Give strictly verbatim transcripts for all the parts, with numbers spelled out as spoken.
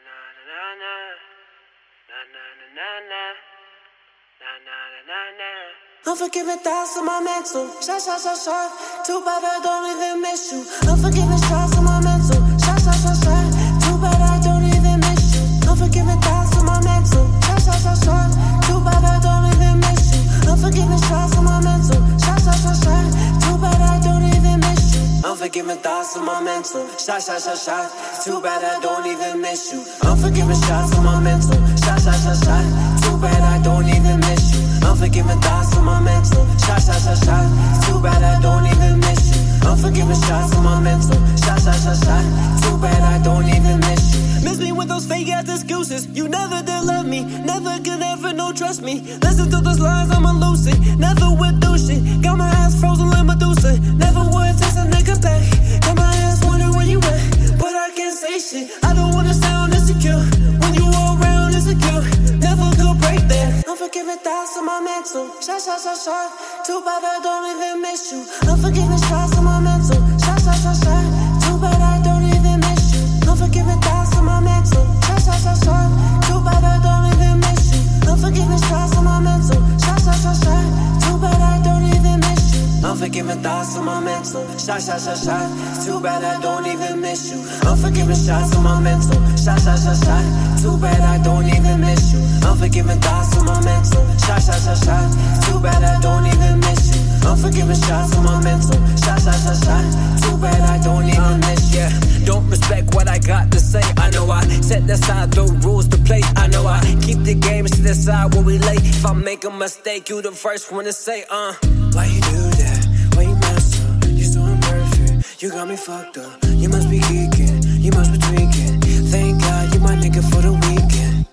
Unforgiving thoughts on my mental. Shot, shot, shot, shot. Too bad I don't even miss you. Unforgiving shots on my mental. Shot, shot, shot, shot. Too bad I don't even miss you. Unforgiving thoughts on my mental. Shot, shot, shot, shot. Too bad I don't even miss you. Unforgiving shots on my mental. Shot, shot, shot, shot. Too bad I don't even miss you. Unforgiving thoughts on my mental. Shot, shot, shot, shot. Too bad I don't even miss you. Unforgiving shots on my mental. Shot, shot, shot, shot. Too bad I don't even miss you. Unforgiving thoughts on my mental. Shot, shot, shot, shot. Too bad I don't even miss you. Unforgiving shots on my mental. Shot, shot, shot, shot. Too bad I don't even miss you. Miss me with those fake ass excuses. You never did love me. Never could ever no trust me. Listen to those lines, I'm a lucid. Never would do shit. Got my ass frozen like Medusa. Never would text a nigga back. Got my ass wondering where you at. But I can't say shit. I don't wanna sound insecure. When you all around insecure. Never could break that. Unforgiving thoughts on my mental. Shot, shot, shot, shot. Too bad I don't even miss you. Unforgiving shots on my mental. Shot, shot, shot, shot. Too bad I don't even miss you. Unforgiving thoughts on my mental. Shot, shot, shot, shot. Too bad I don't even miss you. Unforgiving shots on my mental. Shot, shot, shot, shot. Too bad I don't even miss you. Unforgiving thoughts on my mental. Shot, shot, shot, shot. Too bad I don't even miss you. Unforgiving shots on my mental. Shot, shot, shot, shot. Too bad I don't even miss you. Unforgiving thoughts on my mental. Shot, shot, shot, shot. Too bad I don't even miss you. Unforgiving shots on my mental. Shot, shot, shot, shot. Too bad I don't even miss you. Yeah, don't respect what I got to say. I know I set aside the rules to play. I know I keep the games to the side where we lay. If I make a mistake, you the first one to say, uh why you do that? Why you mess up? You so imperfect. You got me fucked up. You must be geeking. You must be tweaking. Thank God you my nigga for the weekend.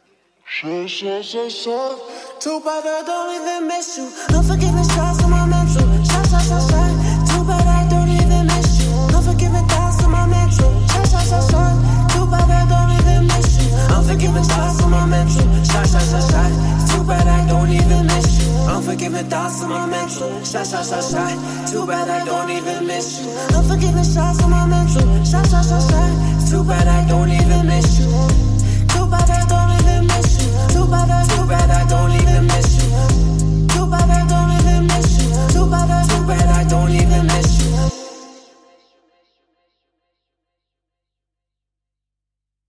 Shut, shut, shut, shut. Too bad I don't even miss you. Unforgiving shots on my mental. Shot, shot, shot, shot. Too bad I don't even miss you. Unforgiving thoughts on my mental. Shot, shot, shot, shot. Too bad I don't even miss you. Unforgiving thoughts on my mental. Shot, shot, shot, shot. Too bad I don't even miss you. Unforgiving thoughts on my mental. Shot, shot, shot, shot. Too bad I don't even miss you. Unforgiving shots on my mental. Shot, shot, shot, shot. Too bad I don't even miss you.